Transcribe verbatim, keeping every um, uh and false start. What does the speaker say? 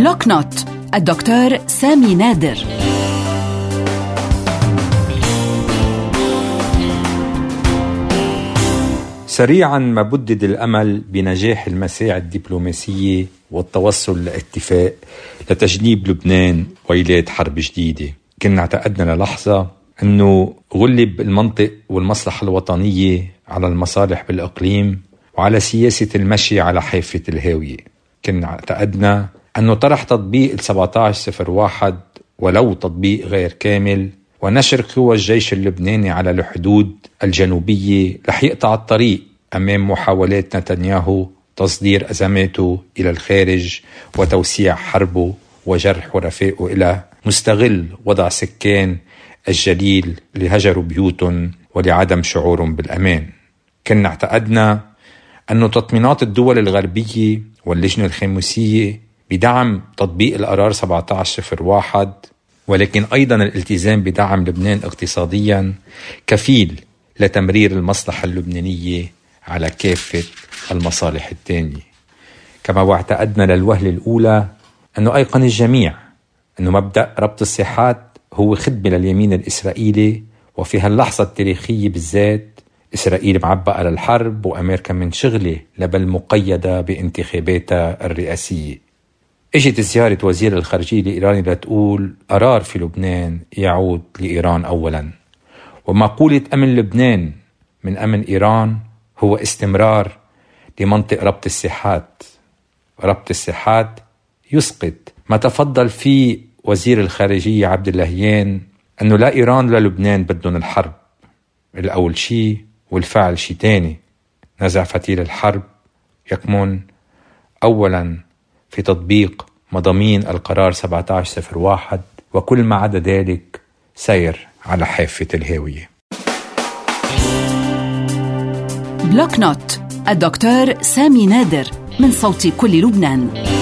بلوك نوت الدكتور سامي نادر. سريعا ما بدد الأمل بنجاح المساعي الدبلوماسية والتوصل لاتفاق لتجنيب لبنان ويلات حرب جديدة. كنا اعتقدنا للحظة أنه غلب المنطق والمصلحة الوطنية على المصالح بالإقليم وعلى سياسة المشي على حافة الهاوية. كنا اعتقدنا أنه طرح تطبيق سبعة عشر صفر واحد ولو تطبيق غير كامل ونشر قوى الجيش اللبناني على الحدود الجنوبية رح يقطع الطريق أمام محاولات نتنياهو تصدير أزماته إلى الخارج وتوسيع حربه وجرح حلفائه إلى مستغل وضع سكان الجليل اللي هجروا بيوتهم ولعدم شعورهم بالأمان. كنا اعتقدنا أن تطمينات الدول الغربية واللجنة الخامسية بدعم تطبيق القرار سبعة عشر صفر واحد ولكن أيضا الالتزام بدعم لبنان اقتصاديا كفيل لتمرير المصلحة اللبنانية على كافة المصالح التانية. كما واعتقدنا للوهلة الأولى أنه أيقن الجميع أنه مبدأ ربط الساحات هو خدمة لليمين الإسرائيلي، وفي هاللحظة التاريخية بالذات إسرائيل معبأة للحرب وأمريكا من شغلة لبل مقيدة بانتخاباتها الرئاسية. اجت زيارة وزير الخارجية الإيراني لتقول قرار في لبنان يعود لإيران أولا، ومقولة أمن لبنان من أمن إيران هو استمرار لمنطق ربط الساحات. ربط الساحات يسقط ما تفضل فيه وزير الخارجية عبد اللهيان أنه لا إيران لا لبنان بدون الحرب. الأول شيء والفعل شيء تاني. نزع فتيل الحرب يكمن أولا في تطبيق مضامين القرار سبعة عشر صفر واحد، وكل ما عدا ذلك سير على حافة الهاوية. بلوك نوت الدكتور سامي نادر من صوت كل لبنان.